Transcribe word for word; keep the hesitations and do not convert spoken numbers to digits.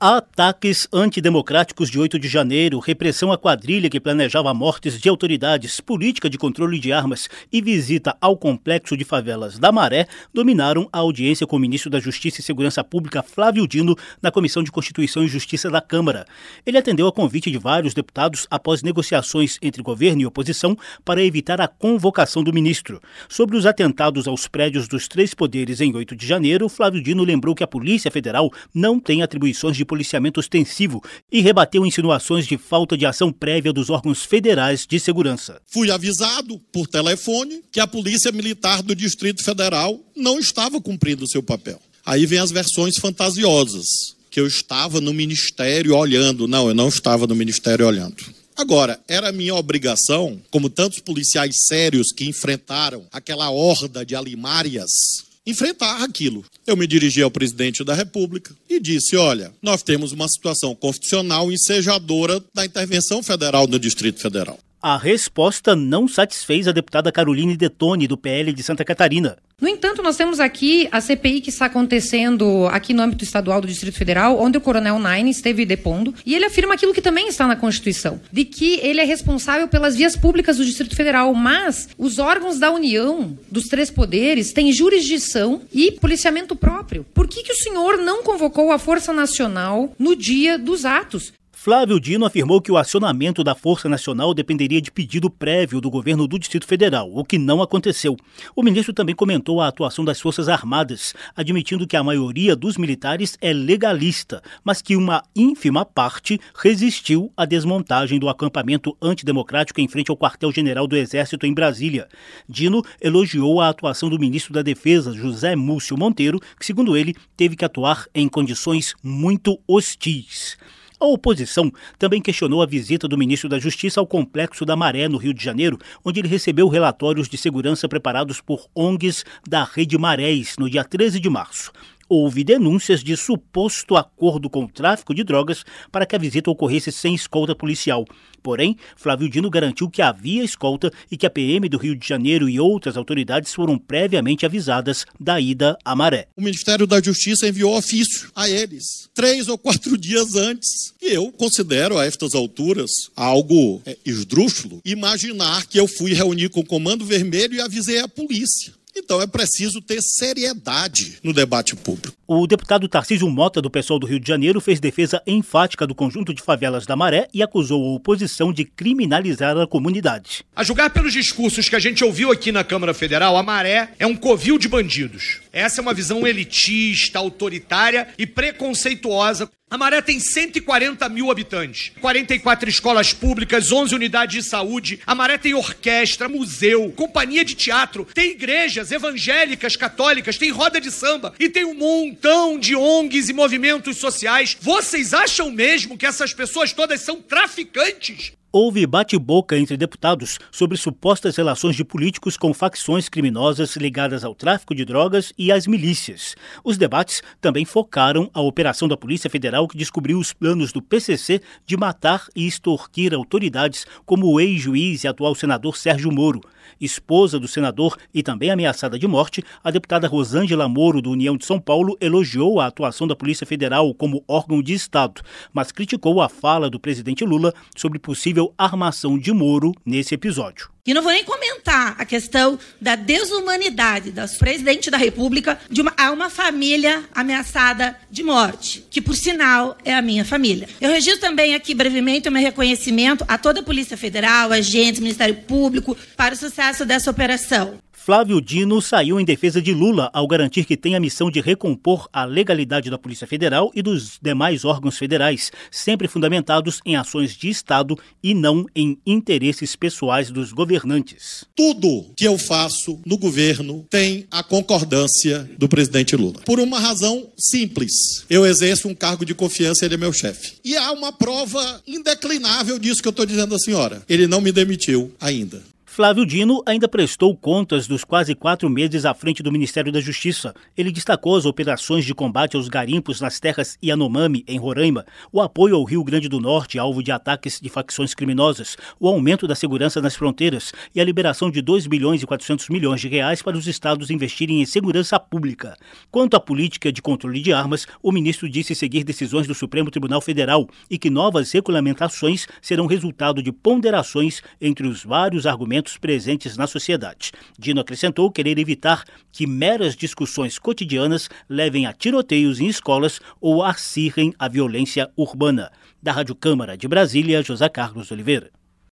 Ataques antidemocráticos de oito de janeiro, repressão à quadrilha que planejava mortes de autoridades, política de controle de armas e visita ao complexo de favelas da Maré dominaram a audiência com o ministro da Justiça e Segurança Pública, Flávio Dino, na Comissão de Constituição e Justiça da Câmara. Ele atendeu a convite de vários deputados após negociações entre governo e oposição para evitar a convocação do ministro. Sobre os atentados aos prédios dos três poderes em oito de janeiro, Flávio Dino lembrou que a Polícia Federal não tem atribuições de policiamento ostensivo e rebateu insinuações de falta de ação prévia dos órgãos federais de segurança. Fui avisado por telefone que a Polícia Militar do Distrito Federal não estava cumprindo o seu papel. Aí vem as versões fantasiosas, que eu estava no Ministério olhando. Não, eu não estava no Ministério olhando. Agora, era minha obrigação, como tantos policiais sérios que enfrentaram aquela horda de alimárias, enfrentar aquilo. Eu me dirigi ao presidente da República e disse, olha, nós temos uma situação constitucional ensejadora da intervenção federal no Distrito Federal. A resposta não satisfez a deputada Caroline Detoni, do P L de Santa Catarina. No entanto, nós temos aqui a C P I que está acontecendo aqui no âmbito estadual do Distrito Federal, onde o Coronel Naine esteve depondo, e ele afirma aquilo que também está na Constituição, de que ele é responsável pelas vias públicas do Distrito Federal, mas os órgãos da União, dos três poderes, têm jurisdição e policiamento próprio. Por que que o senhor não convocou a Força Nacional no dia dos atos? Flávio Dino afirmou que o acionamento da Força Nacional dependeria de pedido prévio do governo do Distrito Federal, o que não aconteceu. O ministro também comentou a atuação das Forças Armadas, admitindo que a maioria dos militares é legalista, mas que uma ínfima parte resistiu à desmontagem do acampamento antidemocrático em frente ao quartel-general do Exército em Brasília. Dino elogiou a atuação do ministro da Defesa, José Múcio Monteiro, que, segundo ele, teve que atuar em condições muito hostis. A oposição também questionou a visita do ministro da Justiça ao Complexo da Maré, no Rio de Janeiro, onde ele recebeu relatórios de segurança preparados por O N Gs da Rede Marés, no dia treze de março. Houve denúncias de suposto acordo com o tráfico de drogas para que a visita ocorresse sem escolta policial. Porém, Flávio Dino garantiu que havia escolta e que a P M do Rio de Janeiro e outras autoridades foram previamente avisadas da ida à Maré. O Ministério da Justiça enviou ofício a eles, três ou quatro dias antes. E eu considero, a estas alturas, algo é, esdrúxulo, imaginar que eu fui reunir com o Comando Vermelho e avisei a polícia. Então é preciso ter seriedade no debate público. O deputado Tarcísio Mota, do PSOL do Rio de Janeiro, fez defesa enfática do conjunto de favelas da Maré e acusou a oposição de criminalizar a comunidade. A julgar pelos discursos que a gente ouviu aqui na Câmara Federal, a Maré é um covil de bandidos. Essa é uma visão elitista, autoritária e preconceituosa. A Maré tem cento e quarenta mil habitantes, quarenta e quatro escolas públicas, onze unidades de saúde. A Maré tem orquestra, museu, companhia de teatro, tem igrejas evangélicas, católicas, tem roda de samba e tem um montão de O N Gs e movimentos sociais. Vocês acham mesmo que essas pessoas todas são traficantes? Houve bate-boca entre deputados sobre supostas relações de políticos com facções criminosas ligadas ao tráfico de drogas e às milícias. Os debates também focaram a operação da Polícia Federal que descobriu os planos do P C C de matar e extorquir autoridades como o ex-juiz e atual senador Sérgio Moro. Esposa do senador e também ameaçada de morte, a deputada Rosângela Moro, do União de São Paulo, elogiou a atuação da Polícia Federal como órgão de Estado, mas criticou a fala do presidente Lula sobre possível armação de Moro nesse episódio. E não vou nem comentar a questão da desumanidade do presidente da República de uma, a uma família ameaçada de morte, que, por sinal, é a minha família. Eu registro também aqui brevemente o meu reconhecimento a toda a Polícia Federal, agentes, Ministério Público, para o sucesso dessa operação. Flávio Dino saiu em defesa de Lula ao garantir que tem a missão de recompor a legalidade da Polícia Federal e dos demais órgãos federais, sempre fundamentados em ações de Estado e não em interesses pessoais dos governantes. Tudo que eu faço no governo tem a concordância do presidente Lula. Por uma razão simples. Eu exerço um cargo de confiança, ele é meu chefe. E há uma prova indeclinável disso que eu estou dizendo à senhora. Ele não me demitiu ainda. Flávio Dino ainda prestou contas dos quase quatro meses à frente do Ministério da Justiça. Ele destacou as operações de combate aos garimpos nas terras Yanomami, em Roraima, o apoio ao Rio Grande do Norte, alvo de ataques de facções criminosas, o aumento da segurança nas fronteiras e a liberação de dois bilhões e quatrocentos milhões de reais para os estados investirem em segurança pública. Quanto à política de controle de armas, o ministro disse seguir decisões do Supremo Tribunal Federal e que novas regulamentações serão resultado de ponderações entre os vários argumentos presentes na sociedade. Dino acrescentou querer evitar que meras discussões cotidianas levem a tiroteios em escolas ou acirrem a violência urbana. Da Rádio Câmara de Brasília, José Carlos Oliveira.